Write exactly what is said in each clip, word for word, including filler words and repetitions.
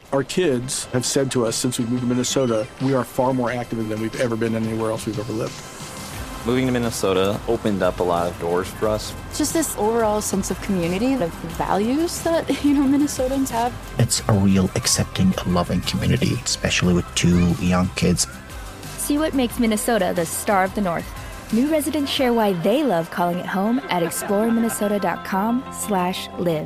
Our kids have said to us since we moved to Minnesota, we are far more active than we've ever been anywhere else we've ever lived. Moving to Minnesota opened up a lot of doors for us. Just this overall sense of community, the values that, you know, Minnesotans have. It's a real accepting, loving community, especially with two young kids. See what makes Minnesota the star of the North. New residents share why they love calling it home at exploreminnesota.com slash live.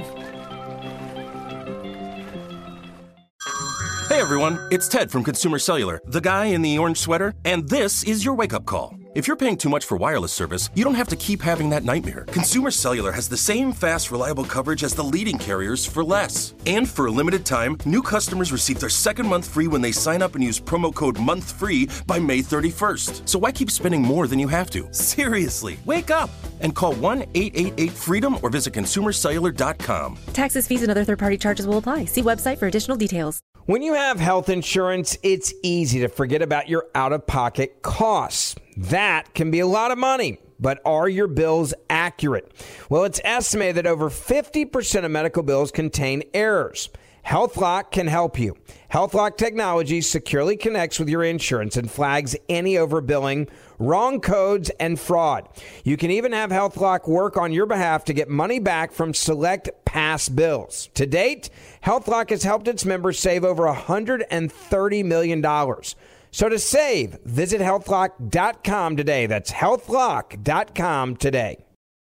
Hey everyone, it's Ted from Consumer Cellular, the guy in the orange sweater, and this is your wake-up call. If you're paying too much for wireless service, you don't have to keep having that nightmare. Consumer Cellular has the same fast, reliable coverage as the leading carriers for less. And for a limited time, new customers receive their second month free when they sign up and use promo code MONTHFREE by May thirty-first. So why keep spending more than you have to? Seriously, wake up and call one eight eight eight FREEDOM or visit consumer cellular dot com. Taxes, fees, and other third-party charges will apply. See website for additional details. When you have health insurance, it's easy to forget about your out-of-pocket costs. That can be a lot of money, but are your bills accurate? Well, it's estimated that over fifty percent of medical bills contain errors. HealthLock can help you. HealthLock technology securely connects with your insurance and flags any overbilling, wrong codes, and fraud. You can even have HealthLock work on your behalf to get money back from select past bills. To date, HealthLock has helped its members save over one hundred thirty million dollars. So to save, visit health lock dot com today. That's health lock dot com today.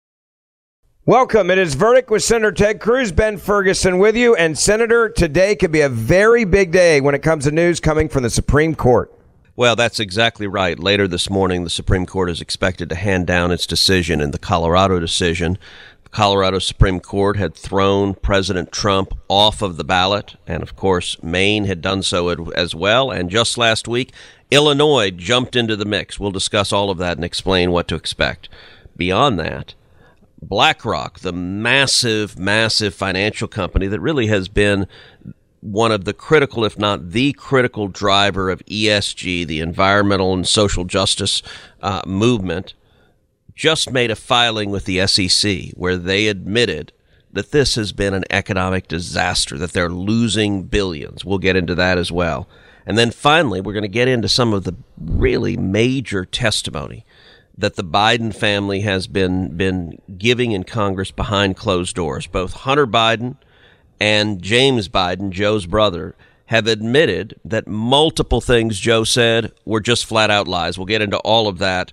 Welcome. It is Verdict with Senator Ted Cruz, Ben Ferguson with you. And Senator, today could be a very big day when it comes to news coming from the Supreme Court. Well, that's exactly right. Later this morning, the Supreme Court is expected to hand down its decision in the Colorado decision. The Colorado Supreme Court had thrown President Trump off of the ballot, and of course, Maine had done so as well. And just last week, Illinois jumped into the mix. We'll discuss all of that and explain what to expect. Beyond that, BlackRock, the massive, massive financial company that really has been one of the critical, if not the critical driver of E S G, the environmental and social justice uh, movement, just made a filing with the S E C where they admitted that this has been an economic disaster, that they're losing billions. We'll get into that as well. And then finally, we're going to get into some of the really major testimony that the Biden family has been been giving in Congress behind closed doors. Both Hunter Biden and James Biden, Joe's brother, have admitted that multiple things Joe said were just flat out lies. We'll get into all of that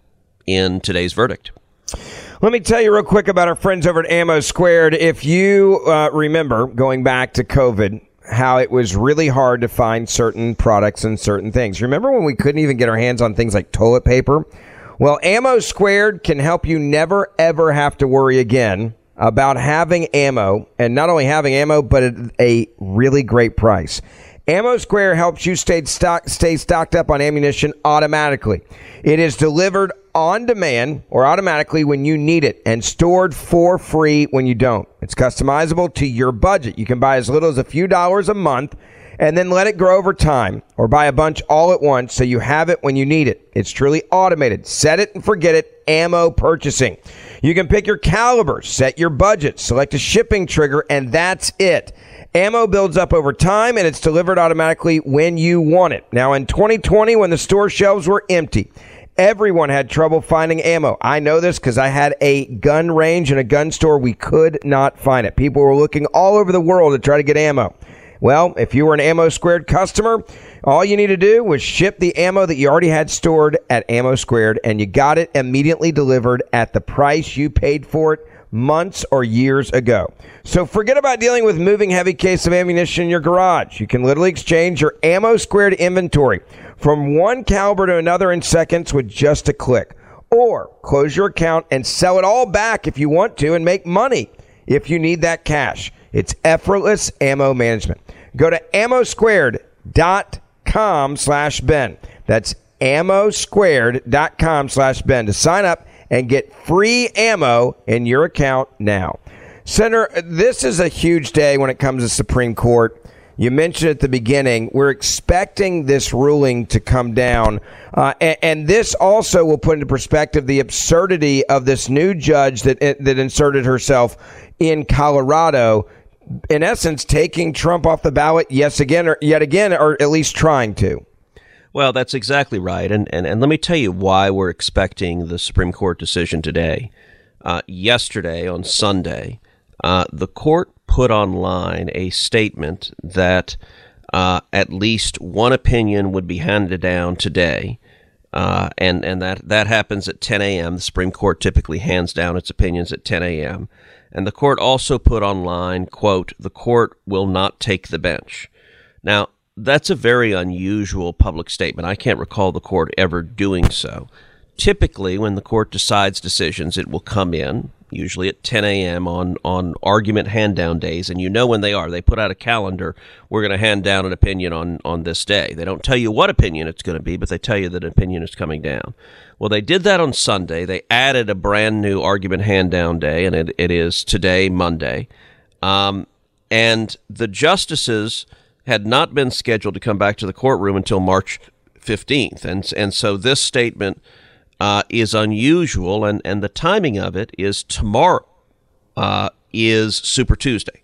in today's verdict. Let me tell you real quick about our friends over at Ammo Squared. If you uh, remember going back to COVID, how it was really hard to find certain products and certain things. Remember when we couldn't even get our hands on things like toilet paper? Well, Ammo Squared can help you never, ever have to worry again about having ammo, and not only having ammo, but at a really great price. Ammo Square helps you stay, stock, stay stocked up on ammunition automatically. It is delivered on demand or automatically when you need it and stored for free when you don't. It's customizable to your budget. You can buy as little as a few dollars a month and then let it grow over time, or buy a bunch all at once so you have it when you need it. It's truly automated. Set it and forget it. Ammo purchasing. You can pick your caliber, set your budget, select a shipping trigger, and that's it. Ammo builds up over time, and it's delivered automatically when you want it. Now, in twenty twenty, when the store shelves were empty, everyone had trouble finding ammo. I know this because I had a gun range and a gun store. We could not find it. People were looking all over the world to try to get ammo. Well, if you were an Ammo Squared customer, all you need to do was ship the ammo that you already had stored at Ammo Squared, and you got it immediately delivered at the price you paid for it months or years ago. So forget about dealing with moving heavy case of ammunition in your garage. You can literally exchange your Ammo Squared inventory from one caliber to another in seconds with just a click. Or close your account and sell it all back if you want to and make money if you need that cash. It's effortless ammo management. Go to ammo squared dot com slash Ben. That's ammo squared dot com slash Ben to sign up and get free ammo in your account now. Senator, this is a huge day when it comes to Supreme Court. You mentioned at the beginning, we're expecting this ruling to come down. Uh, and, and this also will put into perspective the absurdity of this new judge that that inserted herself in Colorado in essence, taking Trump off the ballot yes again, or yet again, or at least trying to. Well, that's exactly right. And, and, and let me tell you why we're expecting the Supreme Court decision today. Uh, yesterday, on Sunday, uh, the court put online a statement that uh, at least one opinion would be handed down today. Uh, and and that, that happens at ten a.m. The Supreme Court typically hands down its opinions at ten a.m. And the court also put online, quote, "The court will not take the bench." Now, that's a very unusual public statement. I can't recall the court ever doing so. Typically, when the court decides decisions, it will come in, usually at ten a.m. on, on argument hand-down days, and you know when they are. They put out a calendar, we're going to hand down an opinion on, on this day. They don't tell you what opinion it's going to be, but they tell you that an opinion is coming down. Well, they did that on Sunday. They added a brand new argument hand-down day, and it, it is today, Monday. Um, and the justices had not been scheduled to come back to the courtroom until March fifteenth. And, and so this statement uh, is unusual, and, and the timing of it is tomorrow uh, is Super Tuesday.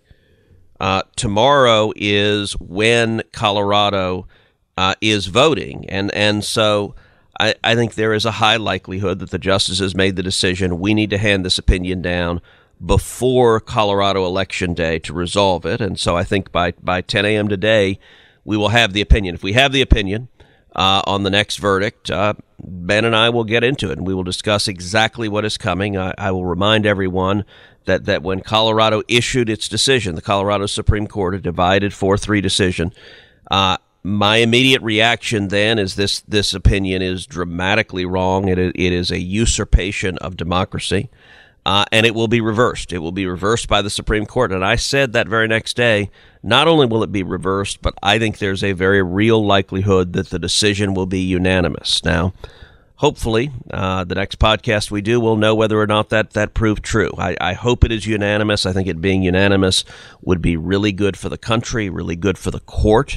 Uh, tomorrow is when Colorado uh, is voting. And, and so I, I think there is a high likelihood that the justices made the decision, we need to hand this opinion down before Colorado Election Day to resolve it. And so I think by, by ten a.m. today, we will have the opinion. If we have the opinion uh, on the next verdict, uh, Ben and I will get into it, and we will discuss exactly what is coming. I, I will remind everyone that, that when Colorado issued its decision, the Colorado Supreme Court, a divided four three decision, uh, my immediate reaction then is this this opinion is dramatically wrong. It, it is a usurpation of democracy. Uh, and it will be reversed. It will be reversed by the Supreme Court. And I said that very next day, not only will it be reversed, but I think there's a very real likelihood that the decision will be unanimous. Now, hopefully, uh, the next podcast we do, we'll know whether or not that, that proved true. I, I hope it is unanimous. I think it being unanimous would be really good for the country, really good for the court.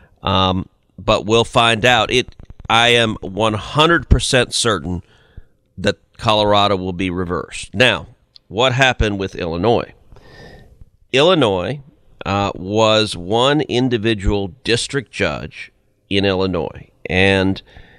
Um, but we'll find out. It. I am one hundred percent certain that Colorado will be reversed. Now, what happened with Illinois? Illinois uh, was one individual district judge in Illinois. And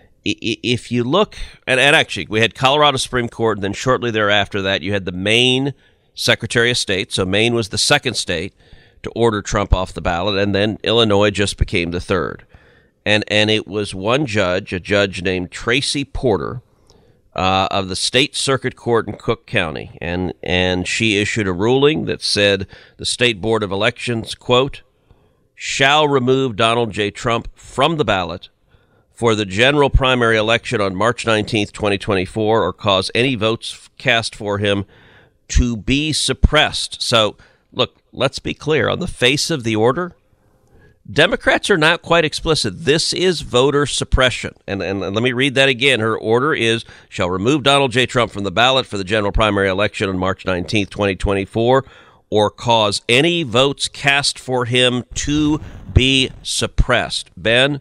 if you look, and, and actually, we had Colorado Supreme Court, and then shortly thereafter that, you had the Maine Secretary of State. So Maine was the second state to order Trump off the ballot, and then Illinois just became the third. And, and it was one judge, a judge named Tracy Porter, Uh, of the State Circuit Court in Cook County, and and she issued a ruling that said the State Board of Elections, quote, shall remove Donald J. Trump from the ballot for the general primary election on March nineteenth, twenty twenty-four, or cause any votes cast for him to be suppressed. So, look, let's be clear. On the face of the order, Democrats are not quite explicit. This is voter suppression. And, and, and let me read that again. Her order is, shall remove Donald J. Trump from the ballot for the general primary election on March nineteenth, twenty twenty-four, or cause any votes cast for him to be suppressed. Ben,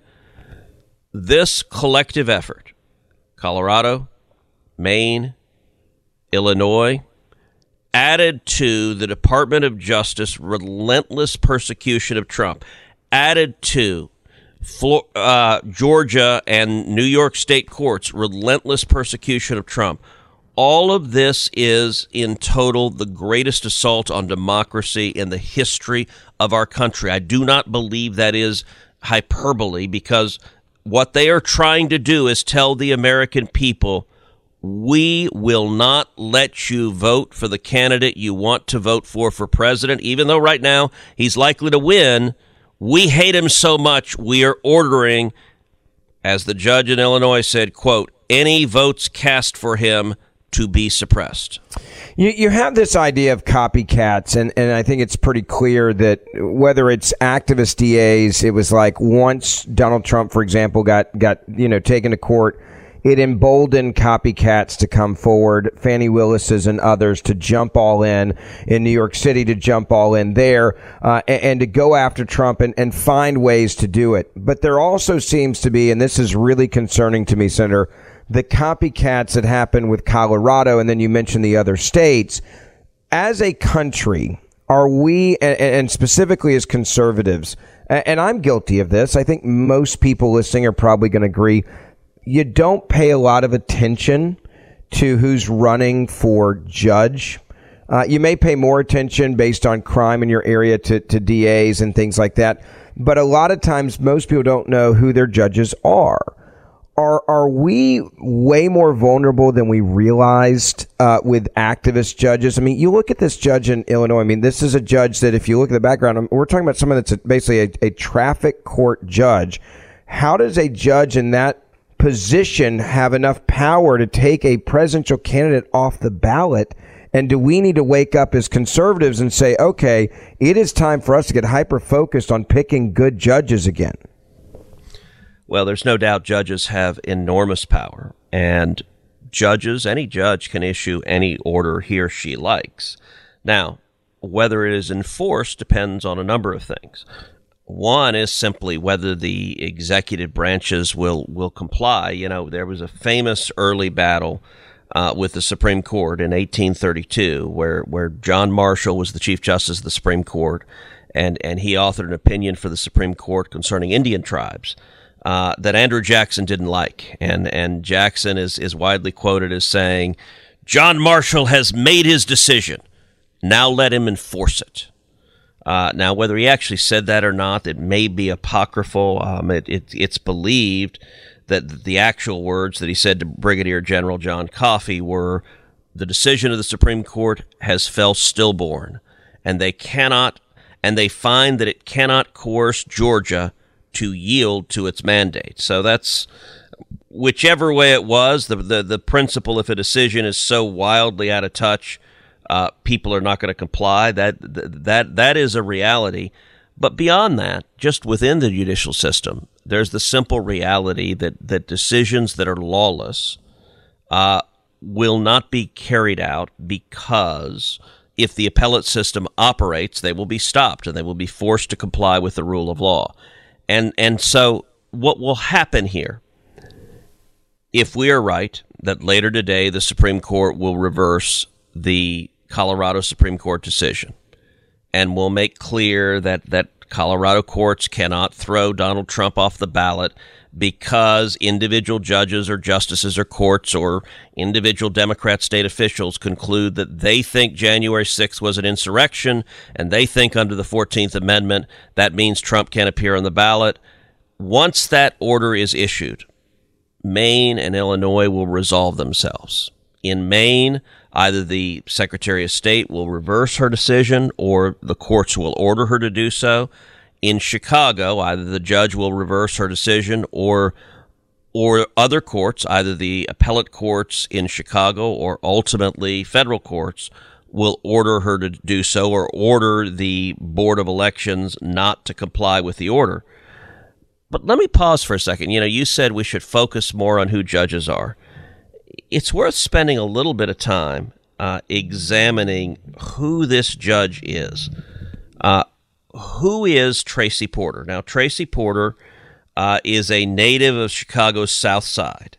this collective effort, Colorado, Maine, Illinois, added to the Department of Justice relentless persecution of Trump, added to uh, Georgia and New York state courts' relentless persecution of Trump. All of this is, in total, the greatest assault on democracy in the history of our country. I do not believe that is hyperbole, because what they are trying to do is tell the American people, we will not let you vote for the candidate you want to vote for for president, even though right now he's likely to win. We hate him so much, we are ordering, as the judge in Illinois said, quote, any votes cast for him to be suppressed. You, you have this idea of copycats, and, and I think it's pretty clear that whether it's activist D As, it was like once Donald Trump, for example, got, got you know taken to court, it emboldened copycats to come forward, Fannie Willis's and others, to jump all in, in New York City to jump all in there, uh, and, and to go after Trump and, and find ways to do it. But there also seems to be, and this is really concerning to me, Senator, the copycats that happen with Colorado, and then you mentioned the other states. As a country, are we, and, and specifically as conservatives, and I'm guilty of this, I think most people listening are probably going to agree, you don't pay a lot of attention to who's running for judge. Uh, you may pay more attention based on crime in your area to, to D As and things like that. But a lot of times, most people don't know who their judges are. Are are we way more vulnerable than we realized uh, with activist judges? I mean, you look at this judge in Illinois. I mean, this is a judge that, if you look at the background, we're talking about someone that's a, basically a, a traffic court judge. How does a judge in that position have enough power to take a presidential candidate off the ballot? And do we need to wake up as conservatives and say, okay, it is time for us to get hyper-focused on picking good judges again? Well, there's no doubt judges have enormous power, and judges, any judge can issue any order he or she likes. Now, whether it is enforced depends on a number of things. One is simply whether the executive branches will, will comply. You know, there was a famous early battle Uh, with the Supreme Court in eighteen thirty-two, where, where John Marshall was the Chief Justice of the Supreme Court, and, and he authored an opinion for the Supreme Court concerning Indian tribes uh, that Andrew Jackson didn't like. And, and Jackson is, is widely quoted as saying, "John Marshall has made his decision. Now let him enforce it." Uh, now, whether he actually said that or not, it may be apocryphal. Um, it, it, it's believed that the actual words that he said to Brigadier General John Coffey were, "The decision of the Supreme Court has fell stillborn, and they cannot, and they find that it cannot coerce Georgia to yield to its mandate." So that's, whichever way it was, the the, the principle, if a decision is so wildly out of touch, uh, people are not going to comply. That that that is a reality. But beyond that, just within the judicial system, there's the simple reality that, that decisions that are lawless uh, will not be carried out, because if the appellate system operates, they will be stopped and they will be forced to comply with the rule of law. And and so what will happen here, if we are right, that later today the Supreme Court will reverse the Colorado Supreme Court decision and will make clear that, that Colorado courts cannot throw Donald Trump off the ballot because individual judges or justices or courts or individual Democrat state officials conclude that they think January sixth was an insurrection, and they think under the fourteenth Amendment that means Trump can't appear on the ballot. Once that order is issued, Maine and Illinois will resolve themselves. In Maine, either the Secretary of State will reverse her decision or the courts will order her to do so. In Chicago, either the judge will reverse her decision or or other courts, either the appellate courts in Chicago or ultimately federal courts, will order her to do so or order the Board of Elections not to comply with the order. But let me pause for a second. You know, you said we should focus more on who judges are. It's worth spending a little bit of time uh, examining who this judge is. Uh, who is Tracy Porter? Now, Tracy Porter uh, is a native of Chicago's South Side,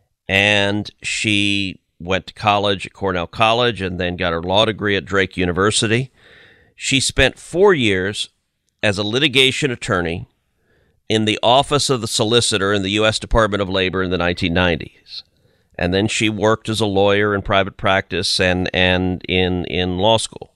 and she went to college at Cornell College and then got her law degree at Drake University. She spent four years as a litigation attorney in the office of the solicitor in the U S Department of Labor in the nineteen nineties. And then she worked as a lawyer in private practice and, and in, in law school.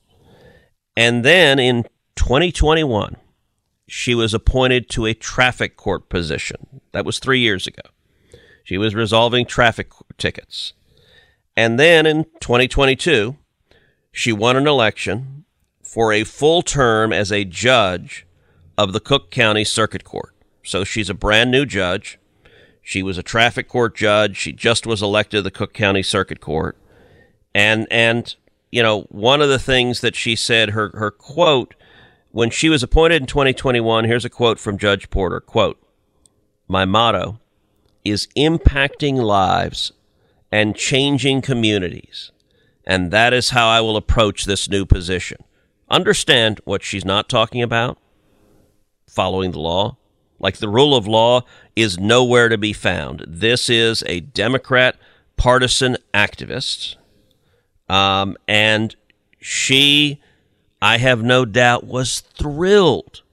And then in twenty twenty-one, she was appointed to a traffic court position. That was three years ago. She was resolving traffic tickets. And then in twenty twenty-two, she won an election for a full term as a judge of the Cook County Circuit Court. So she's a brand new judge. She was a traffic court judge. She just was elected to the Cook County Circuit Court. And, and you know, one of the things that she said, her, her quote, when she was appointed in twenty twenty-one, here's a quote from Judge Porter, quote, "My motto is impacting lives and changing communities, and that is how I will approach this new position." Understand what she's not talking about? Following the law. Like, the rule of law is nowhere to be found. This is a Democrat partisan activist, um, and she I have no doubt, was thrilled,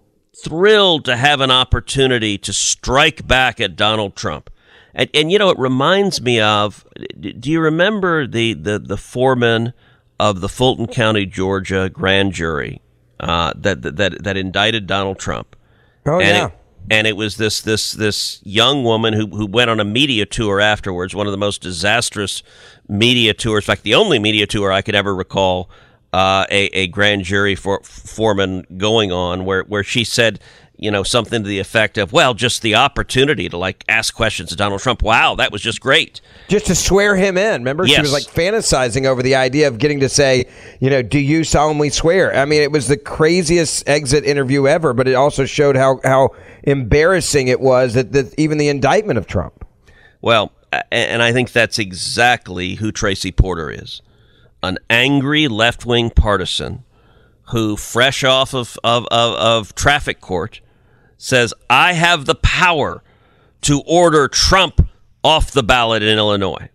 thrilled to have an opportunity to strike back at Donald Trump. And, and you know, it reminds me of, do you remember the, the, the foreman of the Fulton County, Georgia grand jury uh, that, that that indicted Donald Trump? Oh, and yeah. It, and it was this this this young woman who, who went on a media tour afterwards, one of the most disastrous media tours, in fact, the only media tour I could ever recall uh, a, a grand jury for, foreman going on, where, where she said, you know, something to the effect of, well, just the opportunity to, like, ask questions to Donald Trump. Wow, that was just great. Just to swear him in. Remember, yes. She was, like, fantasizing over the idea of getting to say, you know, do you solemnly swear? I mean, it was the craziest exit interview ever, but it also showed how, how embarrassing it was that, that even the indictment of Trump. Well, and I think that's exactly who Tracy Porter is. An angry left-wing partisan who, fresh off of, of, of, of traffic court, says, I have the power to order Trump off the ballot in Illinois.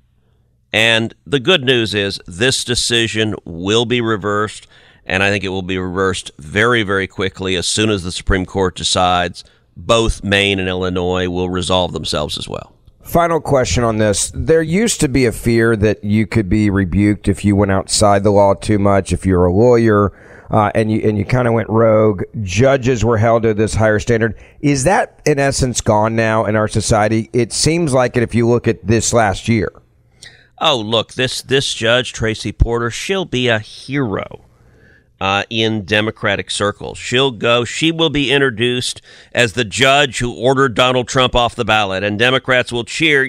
And the good news is this decision will be reversed, and I think it will be reversed very, very quickly. As soon as the Supreme Court decides, both Maine and Illinois will resolve themselves as well. Final question on this. There used to be a fear that you could be rebuked if you went outside the law too much, if you're a lawyer, Uh, and you and you kind of went rogue. Judges were held to this higher standard. Is that, in essence, gone now in our society? It seems like it if you look at this last year. Oh, look, this this judge, Tracy Porter, she'll be a hero uh, in Democratic circles. She'll go, she will be introduced as the judge who ordered Donald Trump off the ballot, and Democrats will cheer,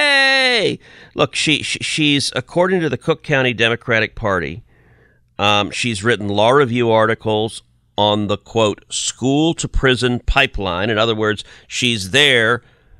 yay! Look, she, she she's, according to the Cook County Democratic Party, Um, she's written law review articles on the, quote, school to prison pipeline. In other words, she's there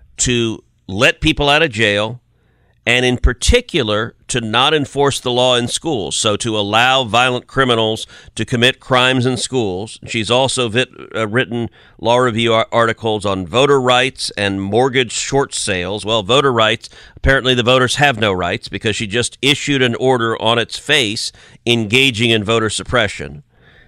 to let people out of jail and in particular to not enforce the law in schools, so to allow violent criminals to commit crimes in schools. She's also vit, uh, written law review articles on voter rights and mortgage short sales. Well, voter rights, apparently the voters have no rights because she just issued an order on its face engaging in voter suppression.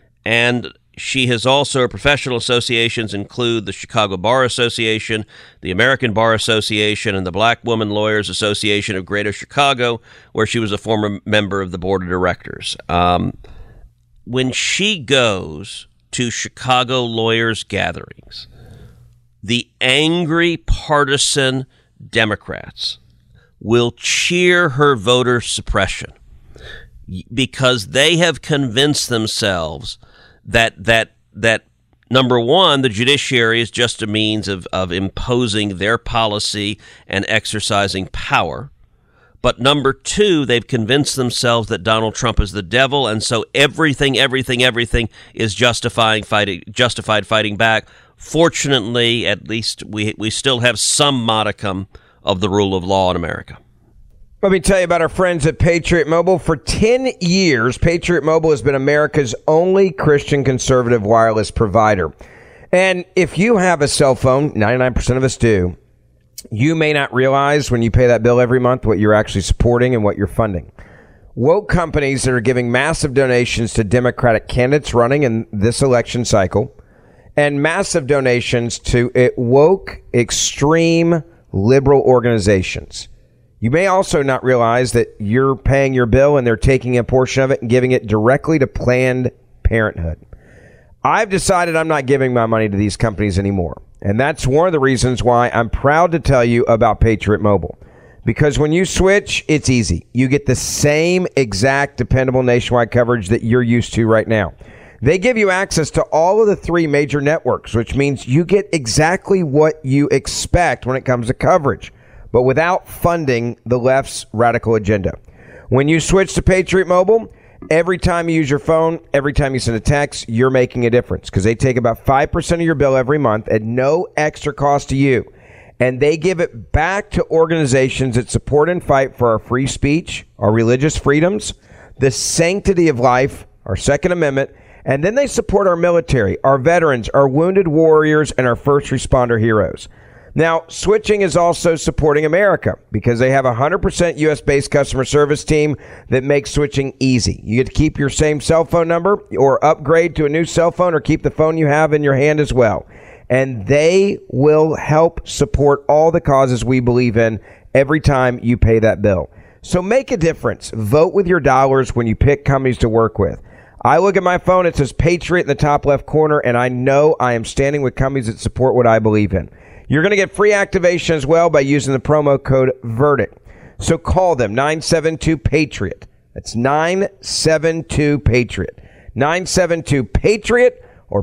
And she has also, her professional associations include the Chicago Bar Association, the American Bar Association, and the Black Women Lawyers Association of Greater Chicago, where she was a former member of the board of directors. Um, when she goes to Chicago lawyers' gatherings, the angry partisan Democrats will cheer her voter suppression because they have convinced themselves that that that number one, the judiciary is just a means of, of imposing their policy and exercising power. But number two, they've convinced themselves that Donald Trump is the devil, and so everything, everything, everything is justifying fighting, justified fighting back. Fortunately, at least we we still have some modicum of the rule of law in America. Let me tell you about our friends at Patriot Mobile. For ten years, Patriot Mobile has been America's only Christian conservative wireless provider. And if you have a cell phone, ninety-nine percent of us do, you may not realize when you pay that bill every month what you're actually supporting and what you're funding. Woke companies that are giving massive donations to Democratic candidates running in this election cycle, and massive donations to woke, extreme, liberal organizations. You may also not realize that you're paying your bill and they're taking a portion of it and giving it directly to Planned Parenthood. I've decided I'm not giving my money to these companies anymore. And that's one of the reasons why I'm proud to tell you about Patriot Mobile. Because when you switch, it's easy. You get the same exact dependable nationwide coverage that you're used to right now. They give you access to all of the three major networks, which means you get exactly what you expect when it comes to coverage, but without funding the left's radical agenda. When you switch to Patriot Mobile, every time you use your phone, every time you send a text, you're making a difference because they take about five percent of your bill every month at no extra cost to you. And they give it back to organizations that support and fight for our free speech, our religious freedoms, the sanctity of life, our Second Amendment, and then they support our military, our veterans, our wounded warriors, and our first responder heroes. Now, switching is also supporting America because they have a one hundred percent U S-based customer service team that makes switching easy. You get to keep your same cell phone number or upgrade to a new cell phone or keep the phone you have in your hand as well. And they will help support all the causes we believe in every time you pay that bill. So make a difference. Vote with your dollars when you pick companies to work with. I look at my phone, it says Patriot in the top left corner, and I know I am standing with companies that support what I believe in. You're going to get free activation as well by using the promo code VERDICT. So call them, nine seven two PATRIOT. That's nine seven two PATRIOT. nine seven two PATRIOT or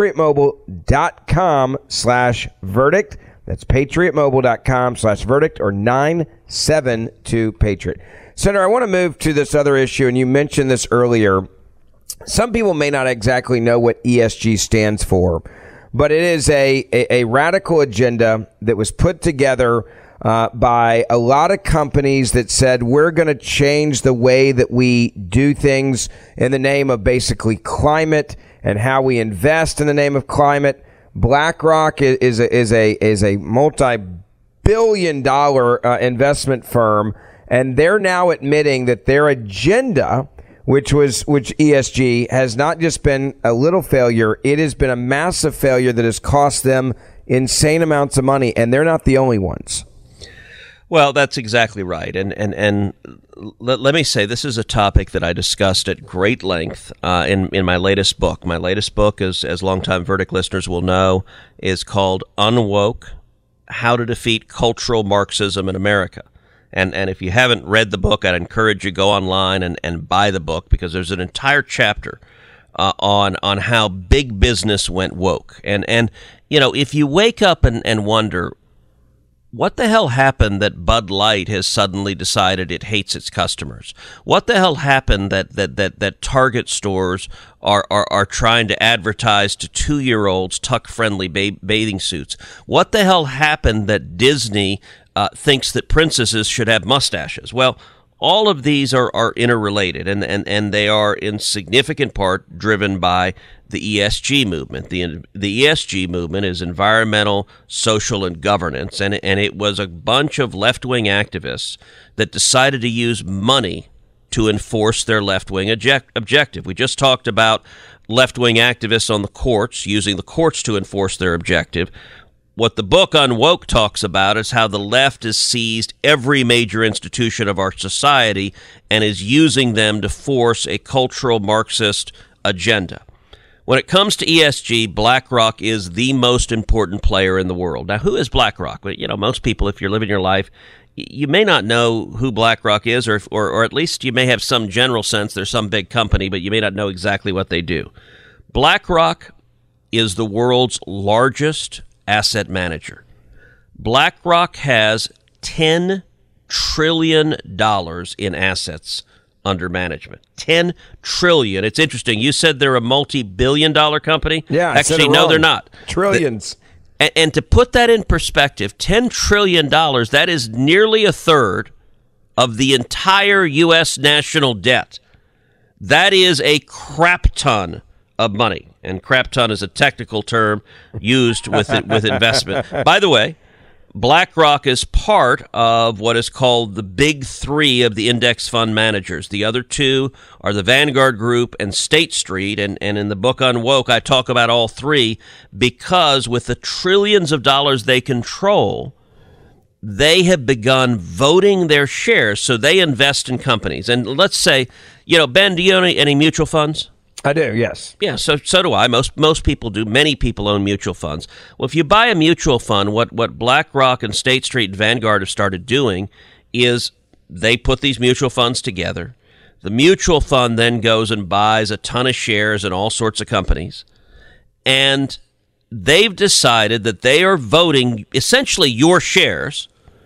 patriotmobile.com slash verdict. That's patriotmobile.com slash verdict or nine seven two PATRIOT. Senator, I want to move to this other issue, and you mentioned this earlier. Some people may not exactly know what E S G stands for, but it is a, a, a radical agenda that was put together uh, by a lot of companies that said we're going to change the way that we do things in the name of basically climate and how we invest in the name of climate. BlackRock is, is a is a is a multi-billion dollar uh, investment firm, and they're now admitting that their agenda, which was which E S G, has not just been a little failure, it has been a massive failure that has cost them insane amounts of money, and they're not the only ones. Well, that's exactly right. And and, and let, let me say, this is a topic that I discussed at great length uh, in, in my latest book. My latest book, as, as longtime Verdict listeners will know, is called Unwoke, How to Defeat Cultural Marxism in America. And and if you haven't read the book, I'd encourage you to go online and, and buy the book, because there's an entire chapter uh, on on how big business went woke. And, and you know, if you wake up and, and wonder, what the hell happened that Bud Light has suddenly decided it hates its customers? What the hell happened that that that, that Target stores are, are, are trying to advertise to two-year-olds tuck-friendly ba- bathing suits? What the hell happened that Disney uh, thinks that princesses should have mustaches? Well, all of these are, are interrelated, and, and, and they are in significant part driven by the E S G movement. The the E S G movement is environmental, social, and governance, and, and it was a bunch of left-wing activists that decided to use money to enforce their left-wing object, objective. We just talked about left-wing activists on the courts using the courts to enforce their objective. What the book Unwoke talks about is how the left has seized every major institution of our society and is using them to force a cultural Marxist agenda. When it comes to E S G, BlackRock is the most important player in the world. Now, who is BlackRock? Well, you know, most people, if you're living your life, you may not know who BlackRock is, or, or or at least you may have some general sense there's some big company, but you may not know exactly what they do. BlackRock is the world's largest asset manager. BlackRock has ten trillion dollars in assets under management. ten trillion. It's interesting. You said they're a multi-billion dollar company? Yeah, I Actually, said it no, wrong. they're not. Trillions. And, and to put that in perspective, ten trillion dollars, that is nearly a third of the entire U S national debt. That is a crap ton of money. And crap ton is a technical term used with it, with investment. By the way, BlackRock is part of what is called the big three of the index fund managers. The other two are the Vanguard Group and State Street. And, and in the book Unwoke, I talk about all three because with the trillions of dollars they control, they have begun voting their shares. So they invest in companies. And let's say, you know, Ben, do you own any, any mutual funds? I do, yes. Yeah, so so do I. Most most people do. Many people own mutual funds. Well, if you buy a mutual fund, what, what BlackRock and State Street and Vanguard have started doing is they put these mutual funds together. The mutual fund then goes and buys a ton of shares in all sorts of companies. And they've decided that they are voting essentially your shares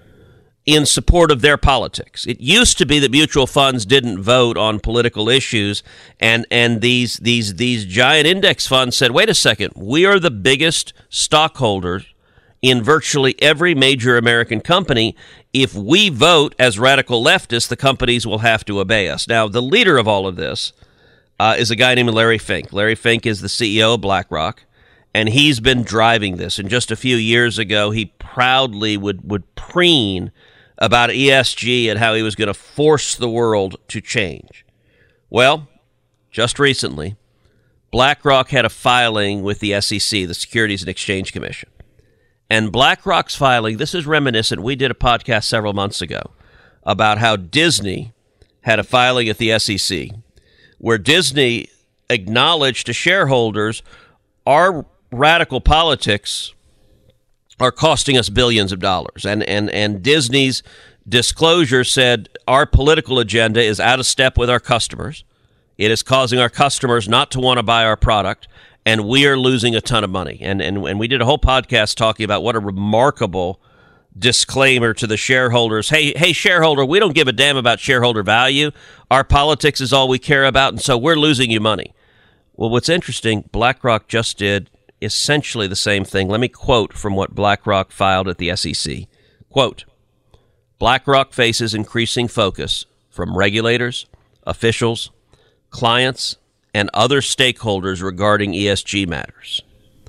in support of their politics. It used to be that mutual funds didn't vote on political issues, and and these these these giant index funds said, wait a second, we are the biggest stockholders in virtually every major American company. If we vote as radical leftists, the companies will have to obey us. Now, the leader of all of this uh, is a guy named Larry Fink. Larry Fink is the C E O of BlackRock, and he's been driving this. And just a few years ago, he proudly would, would preen about E S G and how he was going to force the world to change. Well, just recently, BlackRock had a filing with the S E C, the Securities and Exchange Commission. And BlackRock's filing, this is reminiscent. We did a podcast several months ago about how Disney had a filing at the S E C where Disney acknowledged to shareholders our radical politics are costing us billions of dollars. And, and, and Disney's disclosure said our political agenda is out of step with our customers. It is causing our customers not to want to buy our product, and we are losing a ton of money. And, and, and we did a whole podcast talking about what a remarkable disclaimer to the shareholders. Hey, hey, shareholder, we don't give a damn about shareholder value. Our politics is all we care about, and so we're losing you money. Well, what's interesting, BlackRock just did essentially the same thing. Let me quote from what BlackRock filed at the S E C. Quote, BlackRock faces increasing focus from regulators, officials, clients, and other stakeholders regarding E S G matters.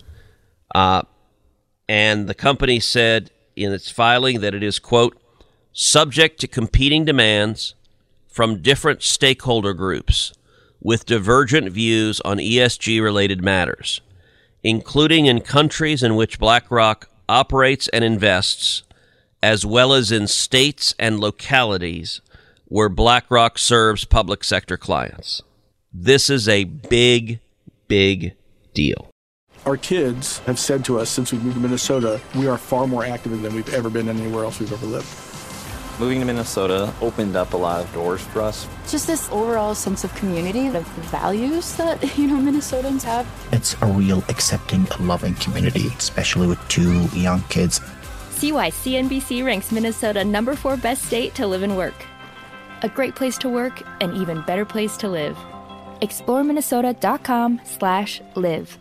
Uh, and the company said in its filing that it is, quote, subject to competing demands from different stakeholder groups with divergent views on E S G-related matters, including in countries in which BlackRock operates and invests, as well as in states and localities where BlackRock serves public sector clients. This is a big, big deal. Our kids have said to us since we moved to Minnesota, we are far more active than we've ever been anywhere else we've ever lived. Moving to Minnesota opened up a lot of doors for us. Just this overall sense of community, of values that, you know, Minnesotans have. It's a real accepting, loving community, especially with two young kids. See why C N B C ranks Minnesota number four best state to live and work. A great place to work, an even better place to live. explore minnesota dot com slash live.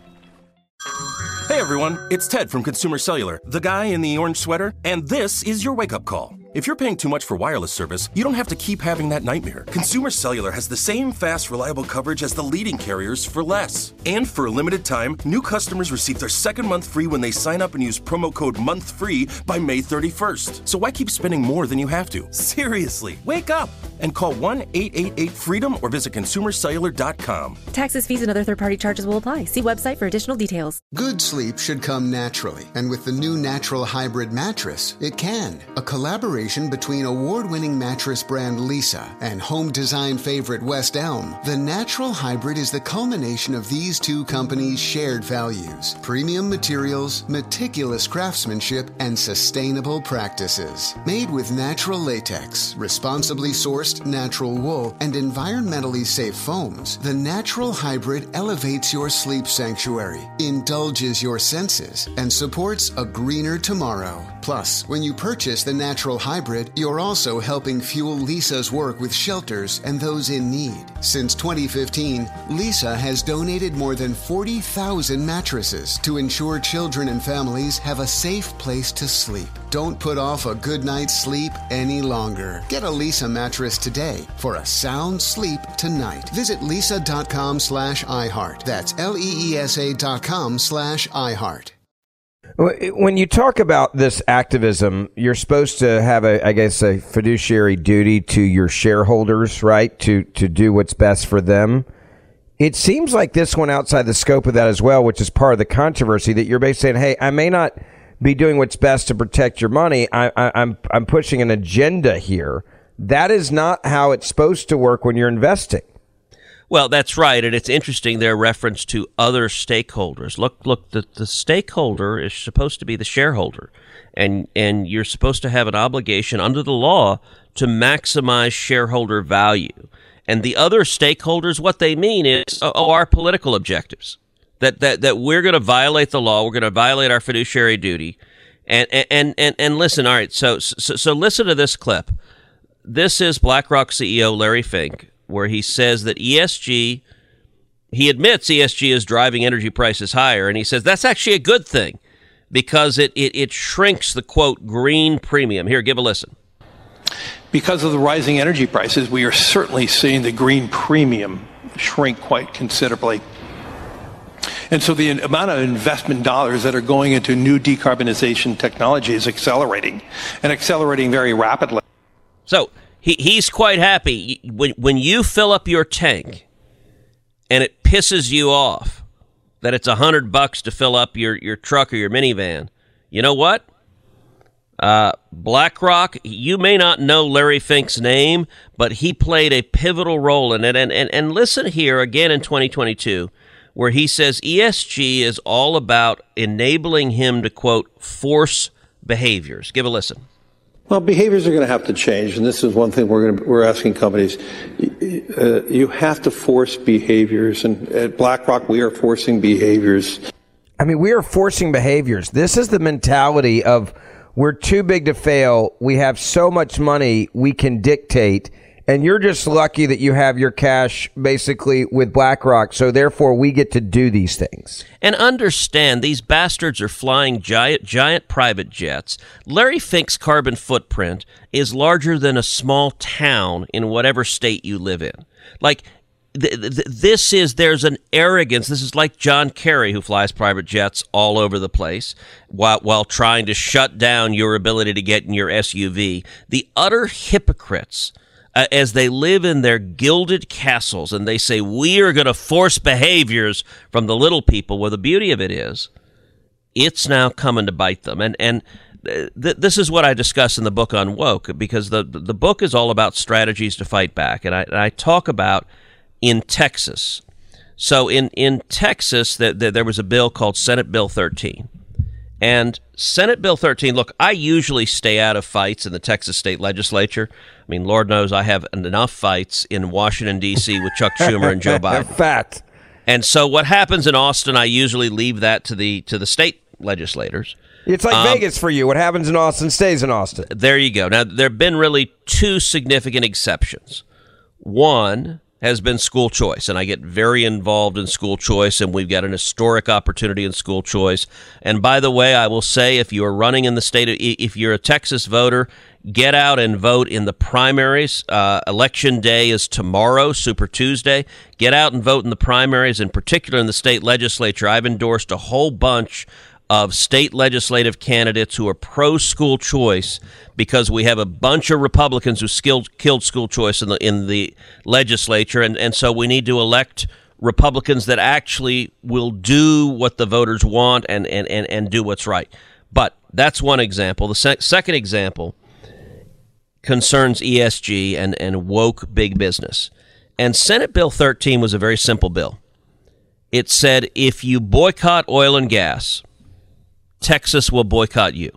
Hey everyone, it's Ted from Consumer Cellular, the guy in the orange sweater, and this is your wake-up call. If you're paying too much for wireless service, you don't have to keep having that nightmare. Consumer Cellular has the same fast, reliable coverage as the leading carriers for less. And for a limited time, new customers receive their second month free when they sign up and use promo code MONTHFREE by May thirty-first. So why keep spending more than you have to? Seriously, wake up and call one eight eight eight FREEDOM or visit consumer cellular dot com. Taxes, fees, and other third-party charges will apply. See website for additional details. Good sleep should come naturally, and with the new Natural Hybrid mattress, it can. A collaboration between award-winning mattress brand Leesa and home design favorite West Elm, the Natural Hybrid is the culmination of these two companies' shared values: premium materials, meticulous craftsmanship, and sustainable practices. Made with natural latex, responsibly sourced natural wool, and environmentally safe foams, the Natural Hybrid elevates your sleep sanctuary, indulges your senses, and supports a greener tomorrow. Plus, when you purchase the Natural Hybrid, you're also helping fuel Leesa's work with shelters and those in need. Since twenty fifteen, Leesa has donated more than forty thousand mattresses to ensure children and families have a safe place to sleep. Don't put off a good night's sleep any longer. Get a Leesa mattress today for a sound sleep tonight. Visit leesa.com slash iHeart. That's L-E-E-S-A dot com slash iHeart. When you talk about this activism, you're supposed to have a, I guess, a fiduciary duty to your shareholders, right? To to do what's best for them. It seems like this went outside the scope of that as well, which is part of the controversy, that you're basically saying, hey, I may not be doing what's best to protect your money. I, I, I'm I'm pushing an agenda here. That is not how it's supposed to work when you're investing. Well, that's right, and it's interesting their reference to other stakeholders. Look, look, the, the stakeholder is supposed to be the shareholder, and and you're supposed to have an obligation under the law to maximize shareholder value. And the other stakeholders, what they mean is, oh, our political objectives, that that that we're going to violate the law, we're going to violate our fiduciary duty, and and and and listen. All right, so so so listen to this clip. This is BlackRock C E O Larry Fink, where he says that E S G, he admits E S G is driving energy prices higher, and he says that's actually a good thing because it, it, it shrinks the, quote, green premium. Here, give a listen. Because of the rising energy prices, we are certainly seeing the green premium shrink quite considerably. And so the amount of investment dollars that are going into new decarbonization technology is accelerating, and accelerating very rapidly. So he, he's quite happy. When, when you fill up your tank and it pisses you off that it's a hundred bucks to fill up your, your truck or your minivan, you know what? Uh, BlackRock, you may not know Larry Fink's name, but he played a pivotal role in it. And, and, and listen here again in twenty twenty-two, where he says E S G is all about enabling him to, quote, force behaviors. Give a listen. Well, behaviors are going to have to change, and this is one thing we're going to, we're asking companies. Uh, you have to force behaviors, and at BlackRock, we are forcing behaviors. I mean, we are forcing behaviors. This is the mentality of we're too big to fail. We have so much money we can dictate, and you're just lucky that you have your cash basically with BlackRock, so therefore we get to do these things. And understand, these bastards are flying giant, giant private jets. Larry Fink's carbon footprint is larger than a small town in whatever state you live in. Like, th- th- this is, there's an arrogance. This is like John Kerry, who flies private jets all over the place while, while trying to shut down your ability to get in your S U V. The utter hypocrites, Uh, as they live in their gilded castles and they say, we are going to force behaviors from the little people. Well, the beauty of it is it's now coming to bite them. And and th- this is what I discuss in the book on woke, because the, the book is all about strategies to fight back. And I, and I talk about in Texas. So in, in Texas, the, the, there was a bill called Senate Bill thirteen. And Senate Bill thirteen, look, I usually stay out of fights in the Texas state legislature. I mean, Lord knows I have enough fights in Washington, D C with Chuck Schumer and Joe Biden. Fact. And so what happens in Austin, I usually leave that to the to the state legislators. It's like um, Vegas for you. What happens in Austin stays in Austin. There you go. Now, there have been really two significant exceptions. One has been school choice, and I get very involved in school choice, and we've got an historic opportunity in school choice. And by the way, I will say, if you are running in the state, of, if you're a Texas voter, get out and vote in the primaries. Uh, election day is tomorrow, Super Tuesday. Get out and vote in the primaries, in particular in the state legislature. I've endorsed a whole bunch of state legislative candidates who are pro-school choice, because we have a bunch of Republicans who skilled, killed school choice in the in the legislature, and, and so we need to elect Republicans that actually will do what the voters want and, and, and, and do what's right. But that's one example. The sec- second example concerns E S G and, and woke big business. And Senate Bill thirteen was a very simple bill. It said, if you boycott oil and gas, Texas will boycott you.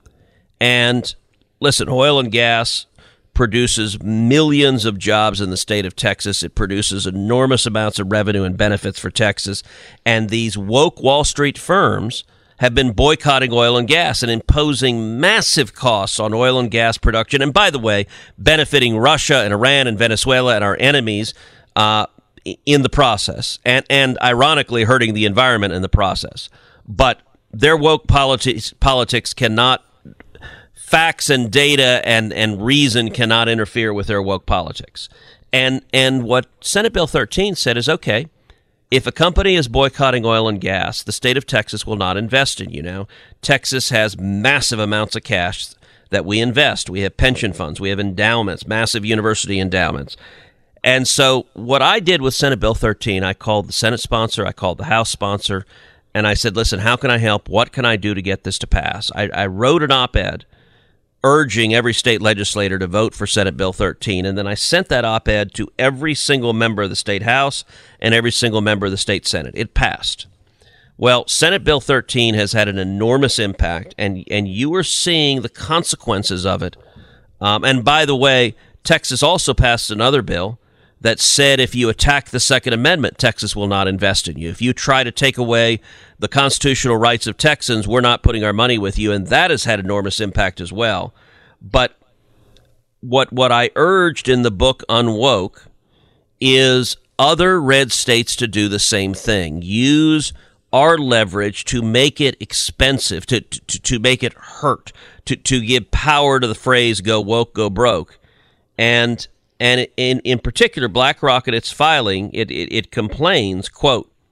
And listen, oil and gas produces millions of jobs in the state of Texas. It produces enormous amounts of revenue and benefits for Texas. And these woke Wall Street firms have been boycotting oil and gas and imposing massive costs on oil and gas production. And by the way, benefiting Russia and Iran and Venezuela and our enemies uh, in the process. And, and ironically, hurting the environment in the process. But their woke politics politics cannot, facts and data and, and reason cannot interfere with their woke politics. And and what Senate Bill thirteen said is, okay, if a company is boycotting oil and gas, the state of Texas will not invest in you. Now, Texas has massive amounts of cash that we invest. We have pension funds. We have endowments, massive university endowments. And so what I did with Senate Bill thirteen, I called the Senate sponsor, I called the House sponsor, and I said, listen, how can I help? What can I do to get this to pass? I, I wrote an op-ed urging every state legislator to vote for Senate Bill thirteen, and then I sent that op-ed to every single member of the state House and every single member of the state Senate. It passed. Well, Senate Bill thirteen has had an enormous impact, and, and you are seeing the consequences of it. Um, and by the way, Texas also passed another bill that said if you attack the Second Amendment, Texas will not invest in you. If you try to take away the constitutional rights of Texans, we're not putting our money with you, and that has had enormous impact as well. But what what I urged in the book Unwoke is other red states to do the same thing. Use our leverage to make it expensive, to to, to make it hurt, to, to give power to the phrase go woke, go broke. And And in, in particular, BlackRock in its filing, it, it, it complains, quote,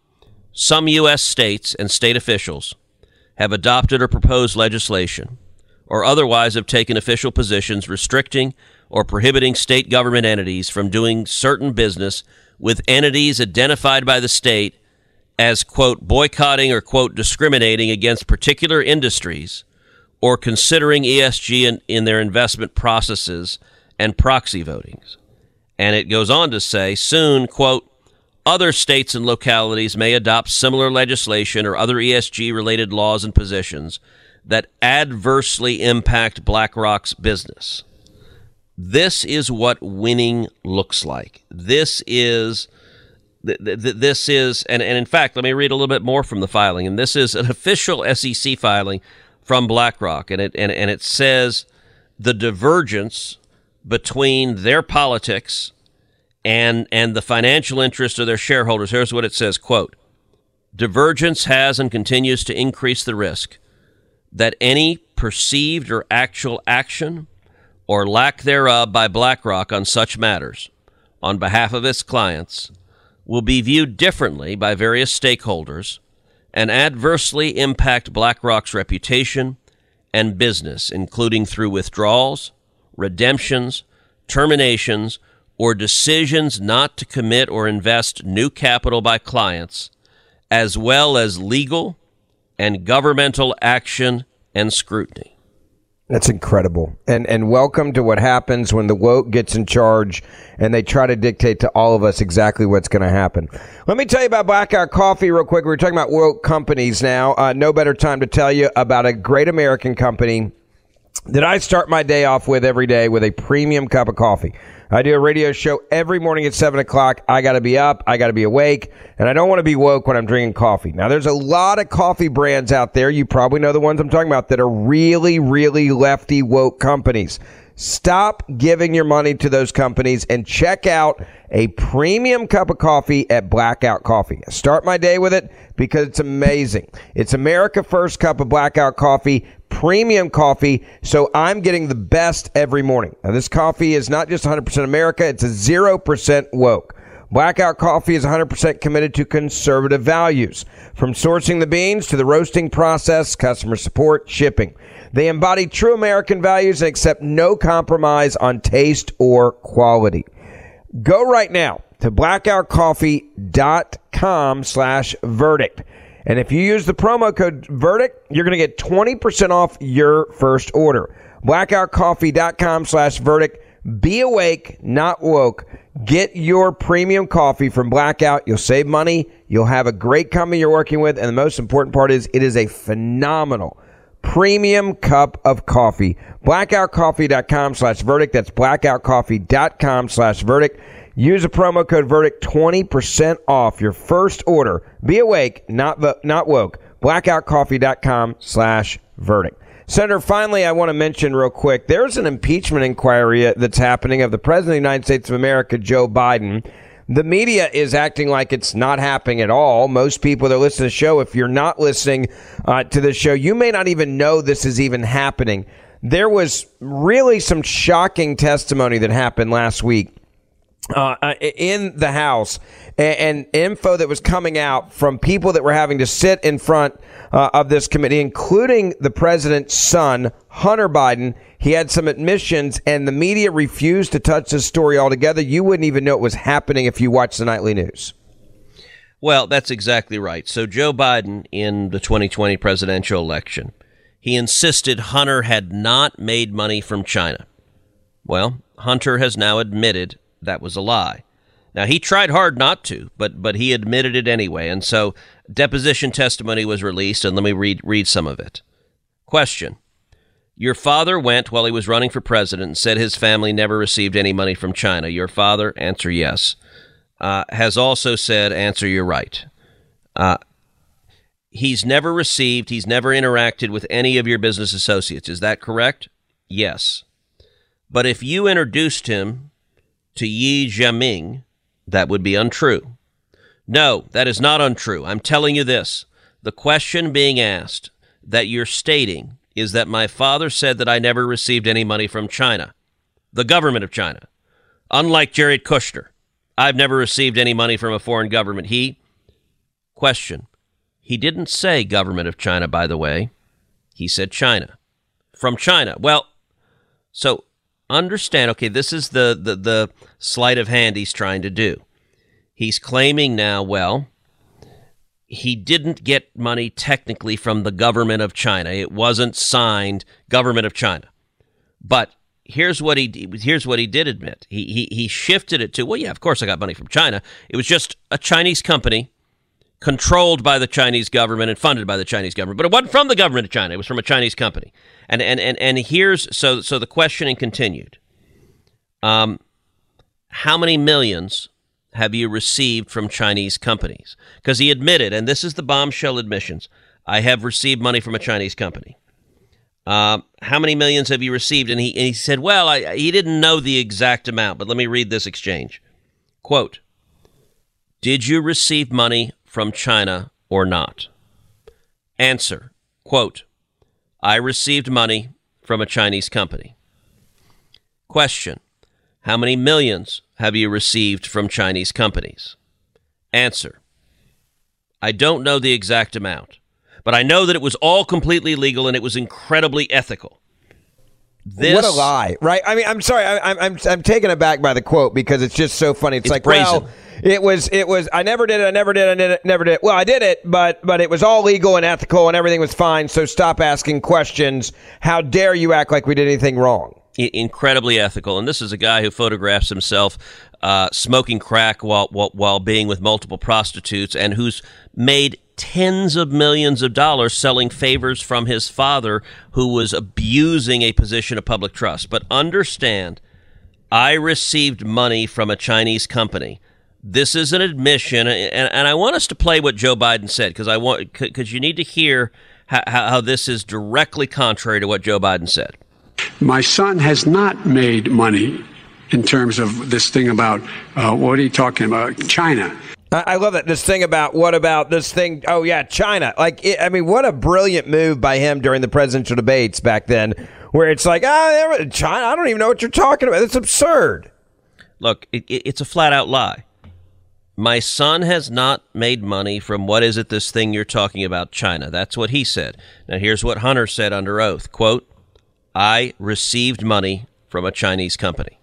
some U S states and state officials have adopted or proposed legislation or otherwise have taken official positions restricting or prohibiting state government entities from doing certain business with entities identified by the state as, quote, boycotting or, quote, discriminating against particular industries or considering E S G in, in their investment processes and proxy votings. And it goes on to say, soon, quote, other states and localities may adopt similar legislation or other E S G-related laws and positions that adversely impact BlackRock's business. This is what winning looks like. This is, th- th- this is, and, and in fact, let me read a little bit more from the filing. And this is an official S E C filing from BlackRock, and it and, and it says the divergence between their politics and and the financial interests of their shareholders. Here's what it says, quote, divergence has and continues to increase the risk that any perceived or actual action or lack thereof by BlackRock on such matters on behalf of its clients will be viewed differently by various stakeholders and adversely impact BlackRock's reputation and business, including through withdrawals, redemptions, terminations, or decisions not to commit or invest new capital by clients, as well as legal and governmental action and scrutiny. That's incredible. And and welcome to what happens when the woke gets in charge and they try to dictate to all of us exactly what's going to happen. Let me tell you about Blackout Coffee real quick. We're talking about woke companies now. Uh, no better time to tell you about a great American company that I start my day off with every day with a premium cup of coffee. I do a radio show every morning at seven o'clock. I got to be up. I got to be awake. And I don't want to be woke when I'm drinking coffee. Now, there's a lot of coffee brands out there. You probably know the ones I'm talking about that are really, really lefty woke companies. Stop giving your money to those companies and check out a premium cup of coffee at Blackout Coffee. I start my day with it because it's amazing. It's America First cup of Blackout Coffee, premium coffee, so I'm getting the best every morning. Now, this coffee is not just one hundred percent America, it's a zero percent woke. Blackout Coffee is one hundred percent committed to conservative values, from sourcing the beans to the roasting process, customer support, shipping. They embody true American values and accept no compromise on taste or quality. Go right now to blackoutcoffee.com slash verdict. And if you use the promo code verdict, you're going to get twenty percent off your first order. blackoutcoffee.com slash verdict. Be awake, not woke. Get your premium coffee from Blackout. You'll save money. You'll have a great company you're working with. And the most important part is it is a phenomenal premium cup of coffee. blackoutcoffee.com slash verdict. That's blackoutcoffee.com slash verdict. Use a promo code verdict, twenty percent off your first order. Be awake, not not woke. blackoutcoffee.com slash verdict. Senator, finally, I want to mention real quick, there's an impeachment inquiry that's happening of the President of the United States of America, Joe Biden. The media is acting like it's not happening at all. Most people that listen to the show, if you're not listening uh, to the show, you may not even know this is even happening. There was really some shocking testimony that happened last week Uh, in the House, and, and info that was coming out from people that were having to sit in front uh, of this committee, including the president's son, Hunter Biden. He had some admissions, and the media refused to touch this story altogether. You wouldn't even know it was happening if you watched the nightly news. Well, that's exactly right. So Joe Biden, in the twenty twenty presidential election, he insisted Hunter had not made money from China. Well, Hunter has now admitted that was a lie. Now, he tried hard not to, but but he admitted it anyway. And so deposition testimony was released, and let me read read some of it. Question. Your father went while he was running for president and said his family never received any money from China. Your father, answer yes. Uh, has also said, answer you're right. Uh, he's never received, he's never interacted with any of your business associates. Is that correct? Yes. But if you introduced him to Yi Jiaming, that would be untrue. No, that is not untrue. I'm telling you this. The question being asked that you're stating is that my father said that I never received any money from China, the government of China. Unlike Jared Kushner, I've never received any money from a foreign government. He, Question. He didn't say government of China, by the way. He said China. From China. Well, so understand, okay, this is the, the, the sleight of hand he's trying to do. He's claiming now, well, he didn't get money technically from the government of China. It wasn't signed government of China. But here's what he here's what he did admit. He he he shifted it to, well, yeah, of course I got money from China. It was just a Chinese company controlled by the Chinese government and funded by the Chinese government. But it wasn't from the government of China. It was from a Chinese company. And and and, and here's so so the questioning continued. Um, how many millions have you received from Chinese companies? Because he admitted, and this is the bombshell admissions, I have received money from a Chinese company. Um, how many millions have you received? And he, and he said, well, I, he didn't know the exact amount, but let me read this exchange. Quote, did you receive money from China or not? Answer, quote, I received money from a Chinese company. Question, how many millions have you received from Chinese companies? Answer, I don't know the exact amount, but I know that it was all completely legal and it was incredibly ethical. This, what a lie, right? I mean, I'm sorry, I, I'm I'm I'm taken aback by the quote because it's just so funny. It's, it's like, brazen. well, it was it was I never did it, I never did it, I did it, never did it. Well, I did it, but but it was all legal and ethical and everything was fine. So stop asking questions. How dare you act like we did anything wrong? Incredibly ethical. And this is a guy who photographs himself uh, smoking crack while, while while being with multiple prostitutes and who's made tens of millions of dollars selling favors from his father who was abusing a position of public trust. But understand, I received money from a Chinese company. This is an admission, and, and I want us to play what Joe Biden said because I want because you need to hear how, how this is directly contrary to what Joe Biden said. My son has not made money in terms of this thing about, uh, what are you talking about, China? I love that. This thing about, what about this thing? Oh, yeah, China. Like, it, I mean, what a brilliant move by him during the presidential debates back then, where it's like, ah, oh, China, I don't even know what you're talking about. It's absurd. Look, it, it, it's a flat-out lie. My son has not made money from, what is it, this thing you're talking about, China. That's what he said. Now, here's what Hunter said under oath. Quote, I received money from a Chinese company.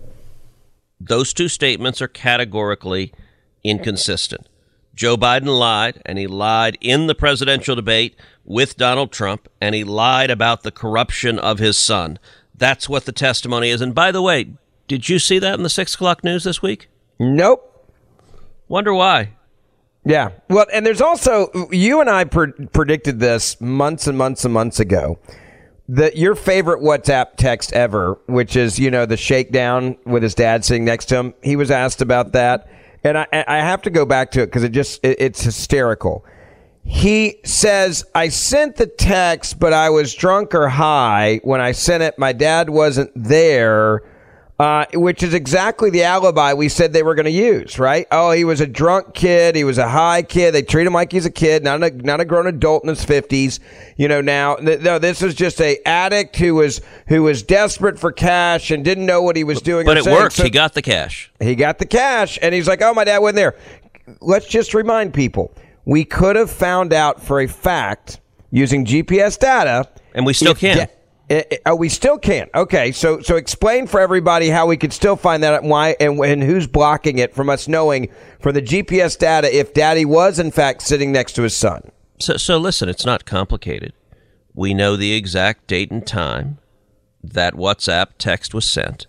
Those two statements are categorically inconsistent. Joe Biden lied, and he lied in the presidential debate with Donald Trump, and he lied about the corruption of his son. That's what the testimony is. And by the way, did you see that in the six o'clock news this week? Nope. Wonder why. Yeah. Well, and there's also, you and I pre- predicted this months and months and months ago. The, your favorite WhatsApp text ever, which is, you know, the shakedown with his dad sitting next to him. He was asked about that. And I, I have to go back to it because it just it, it's hysterical. He says, I sent the text, but I was drunk or high when I sent it. My dad wasn't there, uh, which is exactly the alibi we said they were going to use, right? Oh, he was a drunk kid. He was a high kid. They treat him like he's a kid, not a, not a grown adult in his fifties. You know, now, no, this is just a addict who was who was desperate for cash and didn't know what he was doing. But it saying. worked. So he got the cash. He got the cash, and he's like, oh, my dad wasn't there. Let's just remind people, we could have found out for a fact using G P S data. And we still can. Da- it, it, oh, we still can. Okay, so so explain for everybody how we could still find that out and why and, and who's blocking it from us knowing from the G P S data if Daddy was, in fact, sitting next to his son. So, so listen, it's not complicated. We know the exact date and time that WhatsApp text was sent.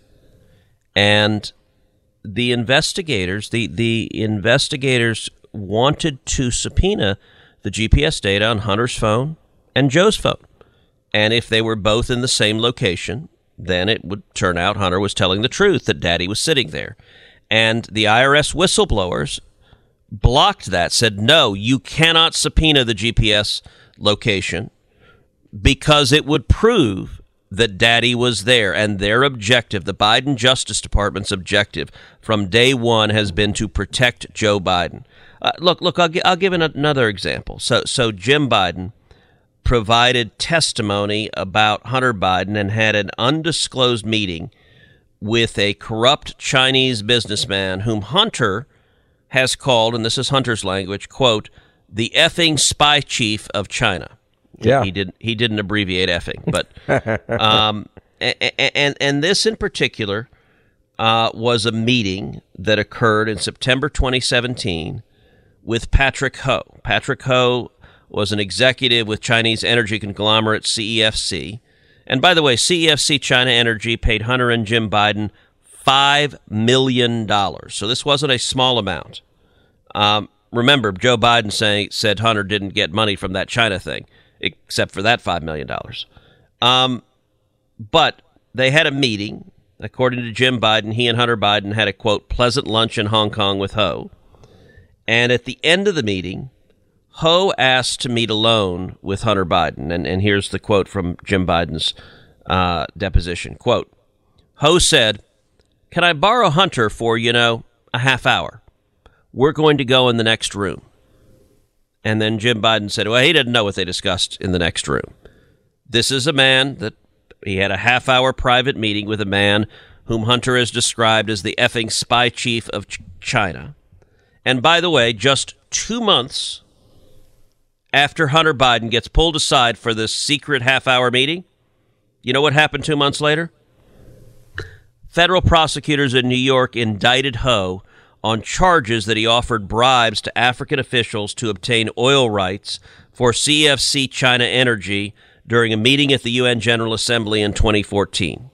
And the investigators, the, the investigators wanted to subpoena the G P S data on Hunter's phone and Joe's phone. And if they were both in the same location, then it would turn out Hunter was telling the truth, that Daddy was sitting there. And the I R S whistleblowers blocked that, said, no, you cannot subpoena the G P S location because it would prove that Daddy was there. And their objective, the Biden Justice Department's objective from day one, has been to protect Joe Biden. Uh, look, look, I'll, I'll give an, another example. So, so Jim Biden provided testimony about Hunter Biden and had an undisclosed meeting with a corrupt Chinese businessman whom Hunter has called, and this is Hunter's language, quote, the effing spy chief of China. Yeah. He didn't he didn't abbreviate effing, but um and and, and this in particular uh, was a meeting that occurred in September twenty seventeen with Patrick Ho. Patrick Ho was an executive with Chinese energy conglomerate C E F C. And by the way, C E F C China Energy paid Hunter and Jim Biden five million dollars. So this wasn't a small amount. Um, remember, Joe Biden say, said Hunter didn't get money from that China thing, except for that five million dollars. Um, but they had a meeting. According to Jim Biden, he and Hunter Biden had a, quote, pleasant lunch in Hong Kong with Ho. And at the end of the meeting, Ho asked to meet alone with Hunter Biden. And, and here's the quote from Jim Biden's uh, deposition. Quote, Ho said, can I borrow Hunter for, you know, a half hour? We're going to go in the next room. And then Jim Biden said, well, he didn't know what they discussed in the next room. This is a man that he had a half hour private meeting with a man whom Hunter has described as the effing spy chief of Ch- China. And by the way, just two months after Hunter Biden gets pulled aside for this secret half hour meeting, you know what happened two months later? Federal prosecutors in New York indicted Ho on charges that he offered bribes to African officials to obtain oil rights for C E F C China Energy during a meeting at the U N General Assembly in twenty fourteen.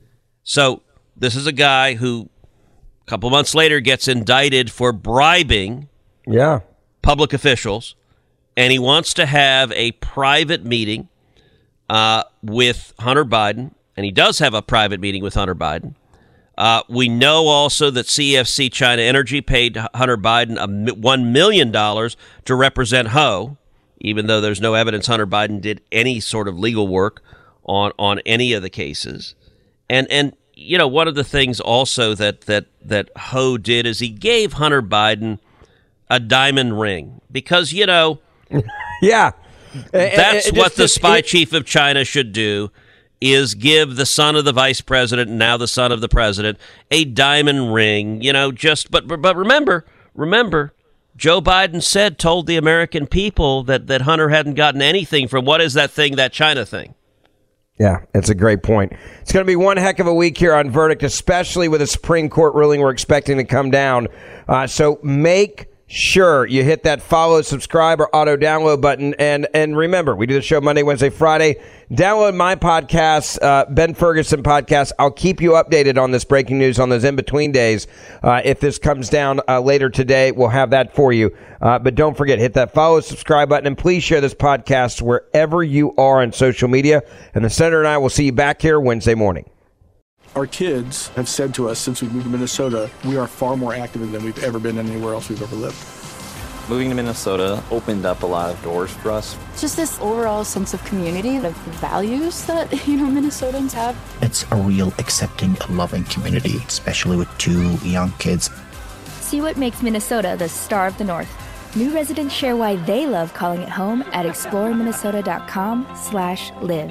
So this is a guy who a couple months later gets indicted for bribing yeah. public officials, and he wants to have a private meeting uh, with Hunter Biden, and he does have a private meeting with Hunter Biden. Uh, we know also that C E F C China Energy paid Hunter Biden a one million dollars to represent Ho, even though there's no evidence Hunter Biden did any sort of legal work on, on any of the cases. And, and you know, one of the things also that, that, that Ho did is he gave Hunter Biden a diamond ring because, you know, yeah, that's it, it, what it, the it, spy it, chief of China should do, is give the son of the vice president and now the son of the president a diamond ring, you know, just, but, but remember, remember, Joe Biden said, told the American people that, that Hunter hadn't gotten anything from what is that thing, that China thing. Yeah, it's a great point. It's going to be one heck of a week here on Verdict, especially with a Supreme Court ruling we're expecting to come down. Uh, so make sure you hit that follow, subscribe, or auto download button. And and remember, we do the show Monday, Wednesday, Friday. Download my podcast, uh, Ben Ferguson podcast. I'll keep you updated on this breaking news on those in-between days. Uh, if this comes down uh, later today, we'll have that for you. Uh, but don't forget, hit that follow, subscribe button, and please share this podcast wherever you are on social media. And the Senator and I will see you back here Wednesday morning. Our kids have said to us since we moved to Minnesota, we are far more active than we've ever been anywhere else we've ever lived. Moving to Minnesota opened up a lot of doors for us. Just this overall sense of community, the values that, you know, Minnesotans have. It's a real accepting, loving community, especially with two young kids. See what makes Minnesota the star of the North. New residents share why they love calling it home at explore minnesota dot com slash live.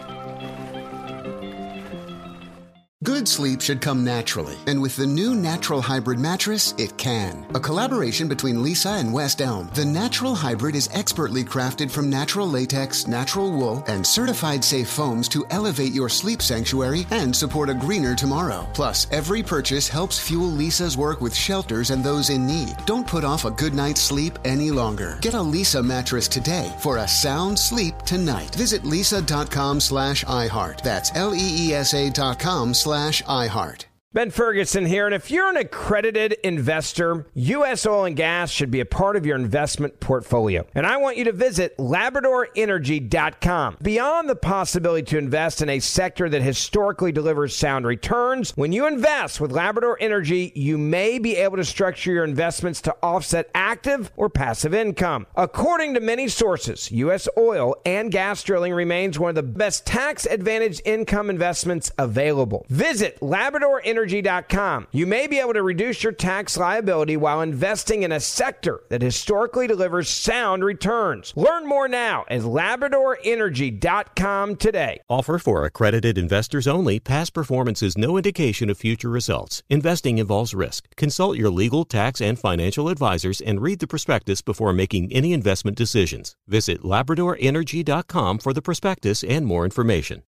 Good sleep should come naturally, and with the new Natural Hybrid mattress, it can. A collaboration between Lisa and West Elm, the Natural Hybrid is expertly crafted from natural latex, natural wool, and certified safe foams to elevate your sleep sanctuary and support a greener tomorrow. Plus, every purchase helps fuel Lisa's work with shelters and those in need. Don't put off a good night's sleep any longer. Get a Lisa mattress today for a sound sleep tonight. Visit lisa.com slash iHeart. That's L-E-E-S-A dot com slash iHeart. Ben Ferguson here, and if you're an accredited investor, U S Oil and Gas should be a part of your investment portfolio. And I want you to visit labrador energy dot com. Beyond the possibility to invest in a sector that historically delivers sound returns, when you invest with Labrador Energy, you may be able to structure your investments to offset active or passive income. According to many sources, U S oil and gas drilling remains one of the best tax-advantaged income investments available. Visit labrador energy energy dot com. You may be able to reduce your tax liability while investing in a sector that historically delivers sound returns. Learn more now at labrador energy dot com today. Offer for accredited investors only. Past performance is no indication of future results. Investing involves risk. Consult your legal, tax, and financial advisors and read the prospectus before making any investment decisions. Visit labrador energy dot com for the prospectus and more information.